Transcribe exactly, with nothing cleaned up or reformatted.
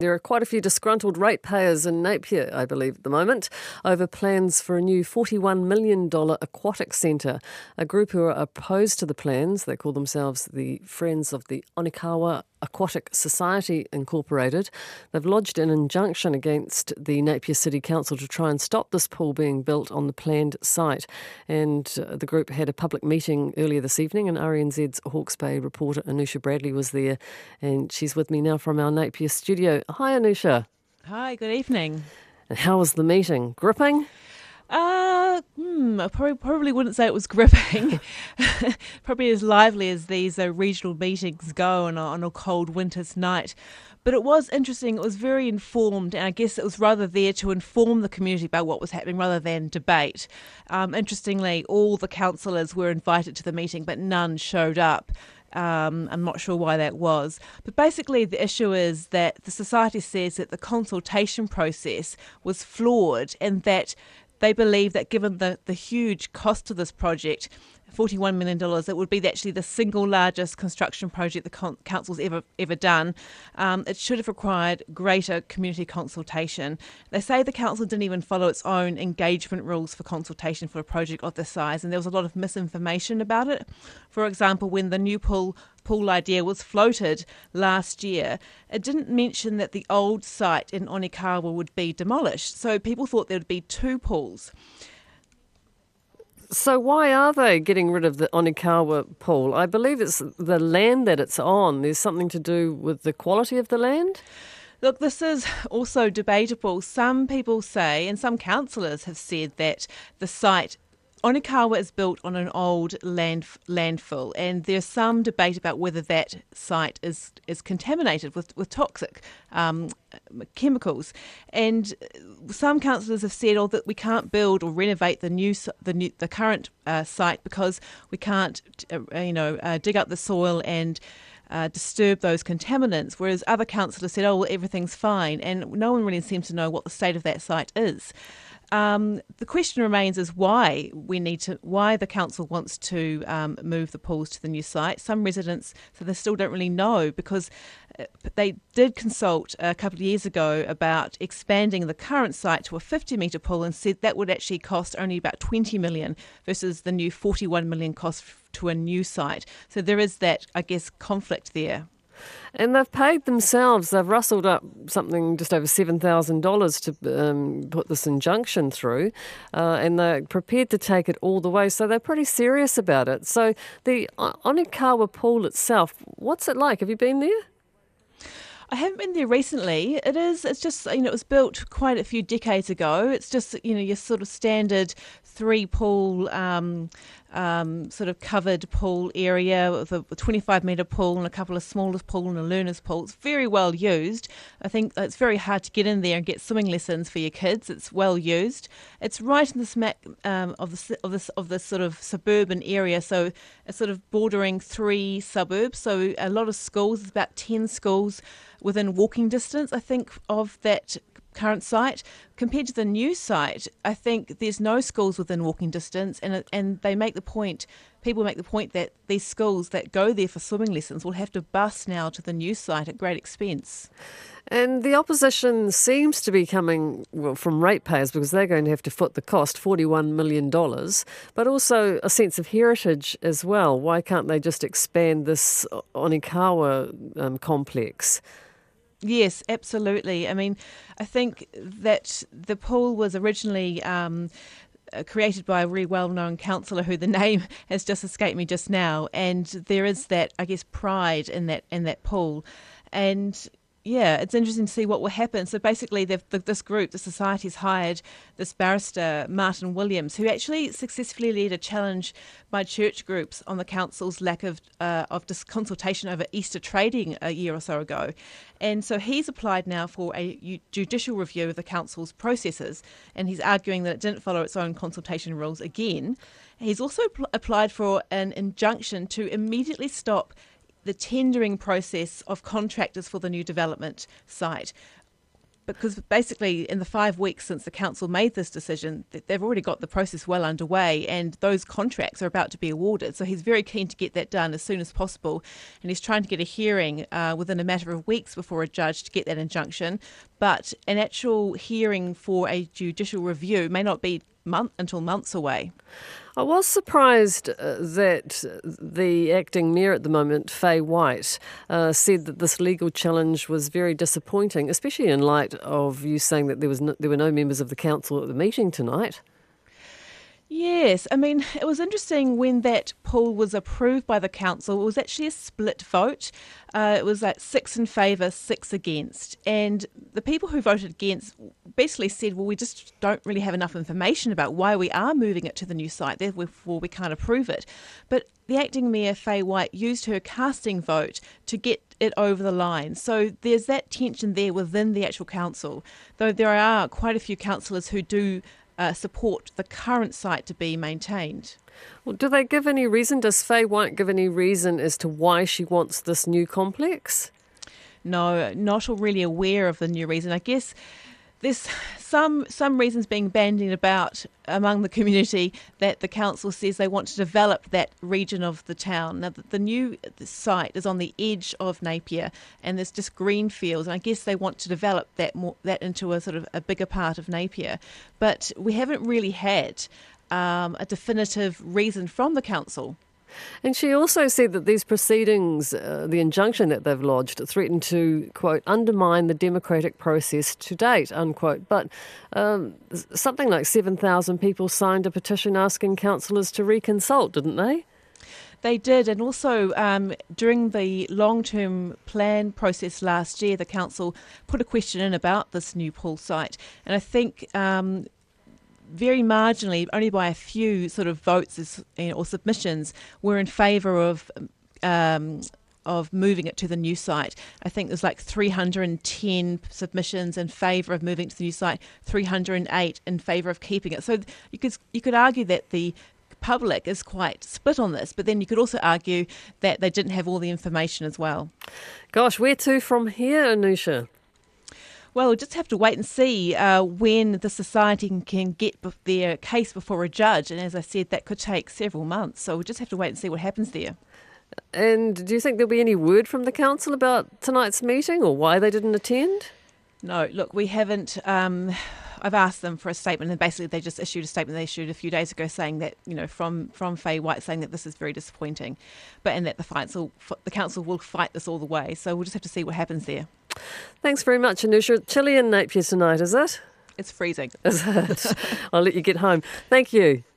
There are quite a few disgruntled ratepayers in Napier, I believe, at the moment, over plans for a new forty-one million dollars aquatic centre. A group who are opposed to the plans, they call themselves the Friends of the Onikawa Aquatic Society Incorporated. They've lodged an injunction against the Napier City Council to try and stop this pool being built on the planned site. And uh, the group had a public meeting earlier this evening, and R N Z's Hawke's Bay reporter Anusha Bradley was there, and she's with me now from our Napier studio. Hi, Anusha. Hi, good evening. And how was the meeting? Gripping? Uh, hmm, I probably, probably wouldn't say it was gripping. Probably as lively as these uh, regional meetings go on a, on a cold winter's night. But it was interesting. It was very informed, and I guess it was rather there to inform the community about what was happening rather than debate. Um, interestingly, all the councillors were invited to the meeting, but none showed up. Um, I'm not sure why that was. But basically the issue is that the society says that the consultation process was flawed, and that they believe that given the, the huge cost of this project, forty-one million dollars, it would be actually the single largest construction project the con- council's ever ever done. Um, it should have required greater community consultation. They say the council didn't even follow its own engagement rules for consultation for a project of this size, and there was a lot of misinformation about it. For example, when the new pool pool idea was floated last year, it didn't mention that the old site in Onikawa would be demolished. So people thought there would be two pools. So why are they getting rid of the Onikawa pool? I believe it's the land that it's on. There's something to do with the quality of the land? Look, this is also debatable. Some people say, and some councillors have said, that the site Onikawa is built on an old land, landfill, and there's some debate about whether that site is, is contaminated with, with toxic um, chemicals. And some councillors have said, oh, that we can't build or renovate the new the new, the current uh, site because we can't, uh, you know, uh, dig up the soil and Uh, disturb those contaminants, whereas other councillors said, oh, well, everything's fine, and no one really seems to know what the state of that site is. Um, the question remains is why we need to, why the council wants to um, move the pools to the new site. Some residents, so they still don't really know, because they did consult a couple of years ago about expanding the current site to a fifty metre pool, and said that would actually cost only about twenty million versus the new forty-one million cost to a new site. So there is that, I guess, conflict there. And they've paid themselves, they've rustled up something just over seven thousand dollars to um, put this injunction through, uh, and they're prepared to take it all the way, so they're pretty serious about it. So the Onikawa pool itself, what's it like? Have you been there? I haven't been there recently. It is, it's just, you know, it was built quite a few decades ago. It's just, you know, your sort of standard three pool, um, um, sort of covered pool area with a twenty-five metre pool and a couple of smaller pool and a learner's pool. It's very well used. I think it's very hard to get in there and get swimming lessons for your kids. It's well used. It's right in the smack um, of the of this of this sort of suburban area. So it's sort of bordering three suburbs. So a lot of schools, there's about ten schools within walking distance, I think, of that current site. Compared to the new site, I think there's no schools within walking distance, and and they make the point, people make the point that these schools that go there for swimming lessons will have to bus now to the new site at great expense. And the opposition seems to be coming well, from ratepayers, because they're going to have to foot the cost, forty-one million dollars, but also a sense of heritage as well. Why can't they just expand this Onikawa um, complex? Yes, absolutely. I mean, I think that the pool was originally um, created by a really well-known councillor who the name has just escaped me just now, and there is that, I guess, pride in that in that pool. And yeah, it's interesting to see what will happen. So basically, they've, the, this group, the society, has hired this barrister, Martin Williams, who actually successfully led a challenge by church groups on the council's lack of uh, of dis- consultation over Easter trading a year or so ago. And so he's applied now for a judicial review of the council's processes, and he's arguing that it didn't follow its own consultation rules again. He's also pl- applied for an injunction to immediately stop the tendering process of contractors for the new development site. because basically in the five weeks since the council made this decision, th- they've already got the process well underway and those contracts are about to be awarded. So he's very keen to get that done as soon as possible. And he's trying to get a hearing uh, within a matter of weeks before a judge to get that injunction. But an actual hearing for a judicial review may not be month until months away. I was surprised uh, that the acting mayor at the moment, Faye White, uh, said that this legal challenge was very disappointing, especially in light of you saying that there was no, there were no members of the council at the meeting tonight. Yes, I mean, it was interesting when that pool was approved by the council. It was actually a split vote. Uh, it was like six in favour, six against. And the people who voted against basically said, well, we just don't really have enough information about why we are moving it to the new site, therefore we can't approve it. But the acting mayor, Faye White, used her casting vote to get it over the line. So there's that tension there within the actual council, though there are quite a few councillors who do Uh, support the current site to be maintained. Well, do they give any reason? Does Faye White give any reason as to why she wants this new complex? No, not really aware of the new reason. I guess there's some some reasons being bandied about among the community that the council says they want to develop that region of the town. Now, the, the new site is on the edge of Napier, and there's just green fields, and I guess they want to develop that more that into a sort of a bigger part of Napier. But we haven't really had um, a definitive reason from the council. And she also said that these proceedings, uh, the injunction that they've lodged, threaten to, quote, undermine the democratic process to date, unquote. But um, something like seven thousand people signed a petition asking councillors to reconsult, didn't they? They did, and also um, during the long-term plan process last year, the council put a question in about this new pool site. And I think Um, very marginally, only by a few sort of votes is, or submissions, were in favour of um, of moving it to the new site. I think there's like three hundred ten submissions in favour of moving it to the new site, three hundred eight in favour of keeping it. So you could you could argue that the public is quite split on this, but then you could also argue that they didn't have all the information as well. Gosh, where to from here, Anusha? Well, we'll just have to wait and see uh, when the society can get their case before a judge. And as I said, that could take several months. So we'll just have to wait and see what happens there. And do you think there'll be any word from the council about tonight's meeting or why they didn't attend? No, look, we haven't. Um, I've asked them for a statement, and basically they just issued a statement they issued a few days ago saying that, you know, from, from Faye White saying that this is very disappointing, but and that the council, the council will fight this all the way. So we'll just have to see what happens there. Thanks very much, Anusha. Chilly in Napier tonight, is it? It's freezing. Is it? I'll let you get home. Thank you.